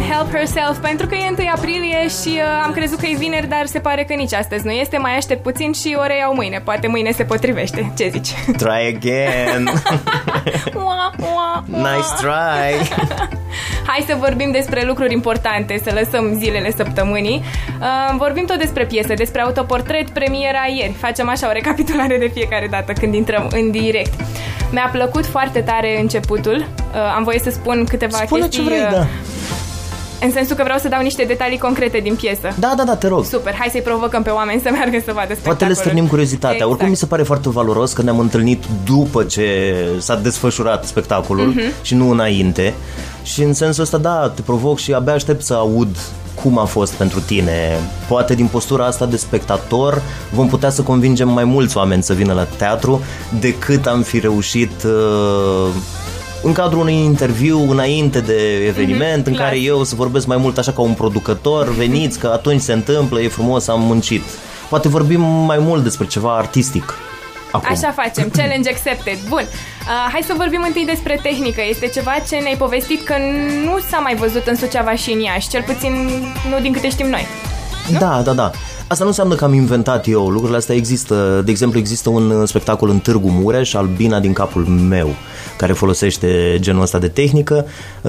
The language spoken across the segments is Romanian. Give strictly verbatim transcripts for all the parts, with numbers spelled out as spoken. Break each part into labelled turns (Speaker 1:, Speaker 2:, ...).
Speaker 1: Help Herself, pentru că e întâi aprilie și uh, am crezut că e vineri, dar se pare că nici astăzi nu este. Mai aștept puțin și o reiau mâine. Poate mâine se potrivește. Ce zici?
Speaker 2: Try again. Nice try.
Speaker 1: Hai să vorbim despre lucruri importante, să lăsăm zilele săptămânii. Uh, vorbim tot despre piesă, despre autoportret, premiera ieri. Facem așa o recapitulare de fiecare dată când intrăm în direct. Mi-a plăcut foarte tare începutul. Uh, am voie să spun câteva
Speaker 2: Spune
Speaker 1: chestii...
Speaker 2: ce vrei,
Speaker 1: uh,
Speaker 2: da.
Speaker 1: În sensul că vreau să dau niște detalii concrete din piesă.
Speaker 2: Da, da, da, te rog.
Speaker 1: Super, hai să-i provocăm pe oameni să meargă să vadă spectacolul.
Speaker 2: Poate le stârnim curiozitatea. Exact. Oricum mi se pare foarte valoros că ne-am întâlnit după ce s-a desfășurat spectacolul uh-huh. și nu înainte. Și în sensul ăsta, da, te provoc și abia aștept să aud cum a fost pentru tine. Poate din postura asta de spectator vom putea să convingem mai mulți oameni să vină la teatru decât am fi reușit uh, în cadrul unui interviu înainte de eveniment, mm-hmm, în clar. Care eu să vorbesc mai mult așa ca un producător, veniți că atunci se întâmplă, e frumos, am muncit. Poate vorbim mai mult despre ceva artistic. Acum.
Speaker 1: Așa facem, challenge accepted. Bun, uh, hai să vorbim întâi despre tehnică. Este ceva ce ne-ai povestit că nu s-a mai văzut în Suceava și în Iași, cel puțin nu din câte știm noi, nu?
Speaker 2: Da, da, da. Asta nu înseamnă că am inventat eu, lucrurile astea există. De exemplu, există un spectacol în Târgu Mureș, Albina din capul meu, care folosește genul ăsta de tehnică.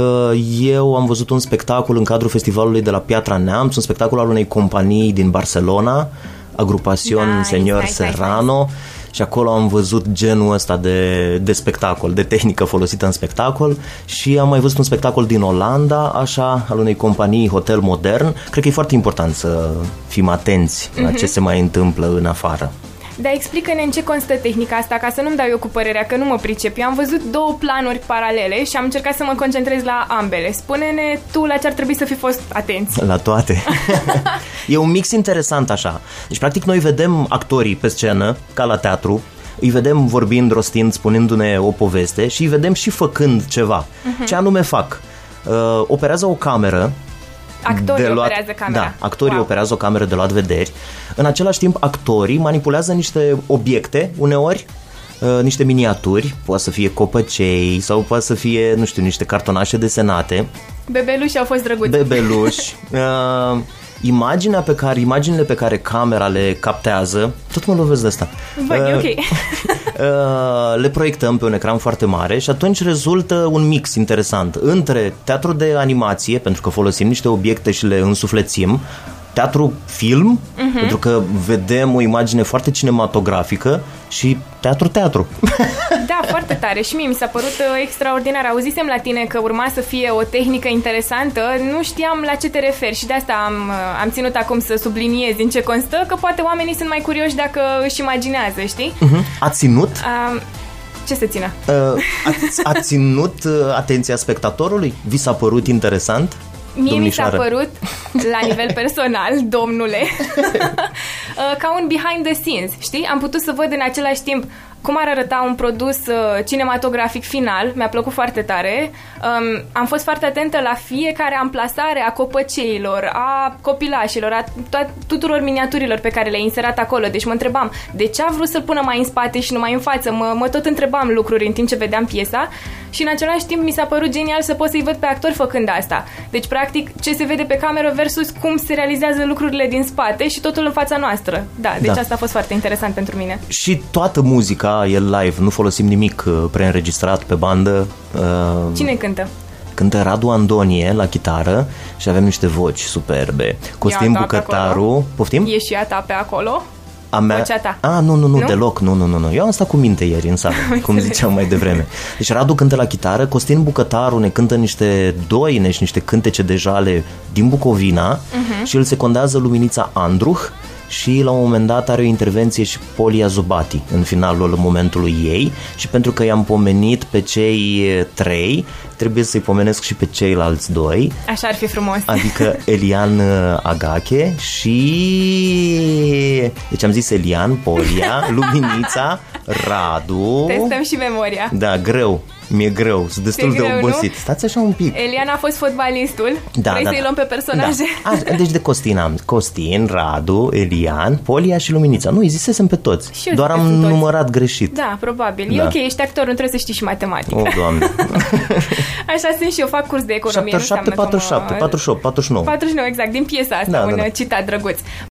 Speaker 2: Eu am văzut un spectacol în cadrul festivalului de la Piatra Neamț, un spectacol al unei companii din Barcelona, Agrupación
Speaker 1: nice,
Speaker 2: Señor
Speaker 1: nice,
Speaker 2: Serrano, nice. Și acolo am văzut genul ăsta de, de spectacol, de tehnică folosită în spectacol. Și am mai văzut un spectacol din Olanda, așa, al unei companii Hotel Modern. Cred că e foarte important să fim atenți mm-hmm. la ce se mai întâmplă în afară.
Speaker 1: Dar explică-ne în ce constă tehnica asta, ca să nu-mi dau eu cu părerea, că nu mă pricep. Eu am văzut două planuri paralele și am încercat să mă concentrez la ambele. Spune-ne tu la ce ar trebui să fi fost atenți.
Speaker 2: La toate. E un mix interesant așa. Deci, practic, noi vedem actorii pe scenă, ca la teatru, îi vedem vorbind, rostind, spunându-ne o poveste și îi vedem și făcând ceva. Uh-huh. Ce anume fac? Uh, operează o cameră.
Speaker 1: Actorii
Speaker 2: luat,
Speaker 1: operează camera.
Speaker 2: Da, actorii
Speaker 1: wow.
Speaker 2: operează o cameră de luat vederi. În același timp, actorii manipulează niște obiecte, uneori, uh, niște miniaturi, poate să fie copăcei sau poate să fie, nu știu, niște cartonașe desenate.
Speaker 1: Bebeluși au fost drăguți.
Speaker 2: Bebeluși. Uh, imaginea pe care, imaginile pe care camera le captează, tot mă lovesc de asta.
Speaker 1: Bă, uh, e ok.
Speaker 2: uh, le proiectăm pe un ecran foarte mare și atunci rezultă un mix interesant între teatru de animație, pentru că folosim niște obiecte și le însuflețim, teatru film, uh-huh. pentru că vedem o imagine foarte cinematografică, și teatru-teatru.
Speaker 1: Da, foarte tare. Și mie mi s-a părut uh, extraordinar. Auzisem la tine că urma să fie o tehnică interesantă. Nu știam la ce te referi și de asta am, uh, am ținut acum să subliniez în ce constă, că poate oamenii sunt mai curioși dacă își imaginează, știi?
Speaker 2: Uh-huh. A ținut?
Speaker 1: Uh, ce să țină?
Speaker 2: Uh, a, a ținut uh, atenția spectatorului? Vi s-a părut interesant?
Speaker 1: Mie
Speaker 2: Domnișoară.
Speaker 1: mi s-a părut, la nivel personal, domnule, ca un behind the scenes, știi? Am putut să văd în același timp cum ar arăta un produs uh, cinematografic final. Mi-a plăcut foarte tare. Um, am fost foarte atentă la fiecare amplasare a copăceilor, a copilașilor, a to- tuturor miniaturilor pe care le-ai inserat acolo. Deci mă întrebam de ce a vrut să-l pună mai în spate și nu mai în față. Mă, mă tot întrebam lucruri în timp ce vedeam piesa și în același timp mi s-a părut genial să pot să-i văd pe actori făcând asta. Deci practic ce se vede pe cameră versus cum se realizează lucrurile din spate și totul în fața noastră. Da, deci da. Asta a fost foarte interesant pentru mine.
Speaker 2: Și toată muzica e live, nu folosim nimic preînregistrat pe bandă.
Speaker 1: Cine cântă?
Speaker 2: Cântă Radu Andonie la chitară și avem niște voci superbe. Costin Bucătaru. Poftim?
Speaker 1: E și a ta pe acolo?
Speaker 2: A mea?
Speaker 1: Vocea ta.
Speaker 2: A, nu, nu, nu, nu, deloc, nu, nu, nu, nu. Eu am stat cu minte ieri în sală, cum ziceam mai devreme. Deci Radu cântă la chitară, Costin Bucătaru ne cântă niște doine și niște cântece de jale din Bucovina uh-huh. și îl secondează Luminița Andruh. Și la un moment dat are o intervenție și Polia Zubati în finalul momentului ei și pentru că i-am pomenit pe cei trei, trebuie să-i pomenesc și pe ceilalți doi.
Speaker 1: Așa ar fi frumos.
Speaker 2: Adică Elian Agache și... Deci am zis Elian, Polia, Luminița, Radu...
Speaker 1: Testăm și memoria.
Speaker 2: Da, greu. Mi-e greu, sunt destul greu, de obosit. Nu? Stați așa un pic.
Speaker 1: Elian a fost fotbalistul.
Speaker 2: Da,
Speaker 1: Vrei
Speaker 2: da,
Speaker 1: să-i luăm pe personaje?
Speaker 2: Da. A, deci de Costin am. Costin, Radu, Elian, Polia și Luminița. Nu, îi zisesem pe toți. Doar am numărat greșit.
Speaker 1: Da, probabil. Da. E ok, ești actor, nu trebuie să știi și matematică.
Speaker 2: O, Doamne.
Speaker 1: Așa sunt și eu, fac curs de economie.
Speaker 2: șaptezeci și șapte, patruzeci și șapte, patruzeci și opt, patruzeci și nouă.
Speaker 1: patruzeci și nouă, exact, din piesa asta, da, un da, da. citat drăguț.